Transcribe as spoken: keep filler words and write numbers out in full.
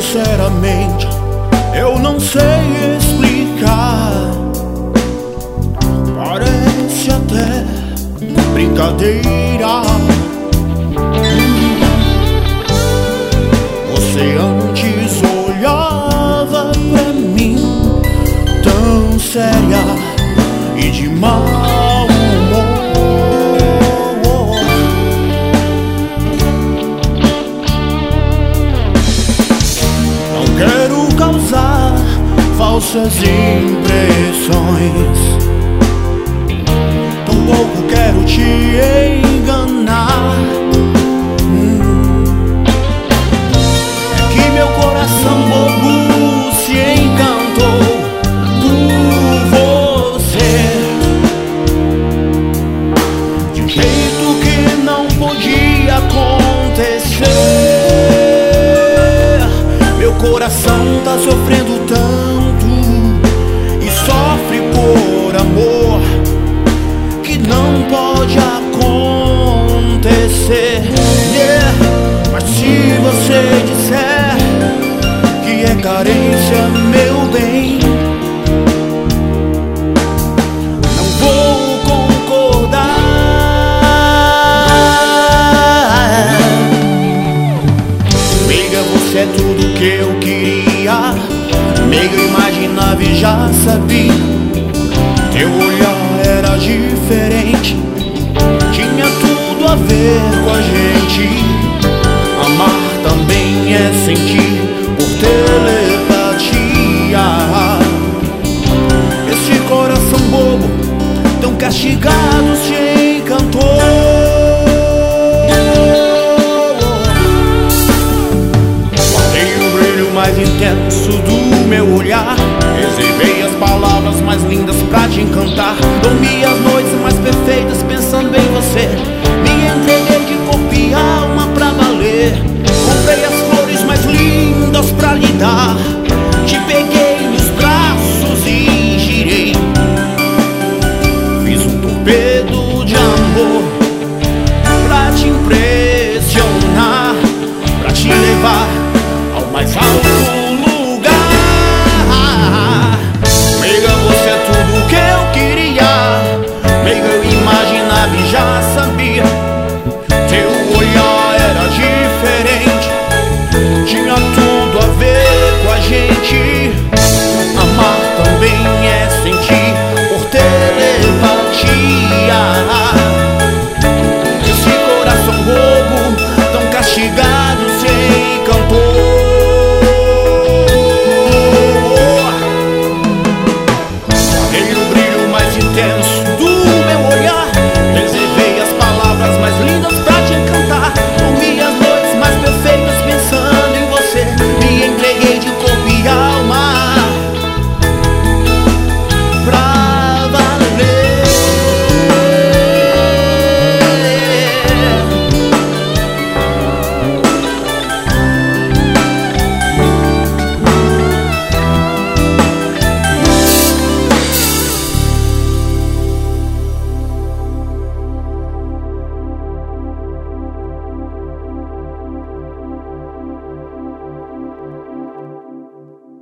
Sinceramente, eu não sei explicar. Parece até brincadeira. Você antes olhava pra mim tão séria e de mau humor. Não quero causar falsas impressões, tampouco quero te enganar. hum. É que meu coração bobo se encantou por você, de um jeito que não podia acontecer. Meu coração tá sofrendo tanto e sofre por amor que não pode acontecer. Yeah. Mas se você disser que é carência, meu bem, não vou concordar. Amiga, você é tudo que eu queria. Amiga, eu imaginava e já sabia. Teu olhar era diferente, tinha tudo a ver com a gente. Amar também é sentir por telepatia. Esse coração bobo, tão castigado, se encantou. Guardei o brilho mais intenso do meu olhar, reservei as palavras mais lindas pra te encantar. Dormi as noites mais perfeitas pensando em você. Me entreguei de corpo e alma pra valer. Comprei as flores mais lindas pra lhe dar. Te peguei nos braços e girei. Fiz um torpedo de amor pra te impressionar, pra te levar ao mais alto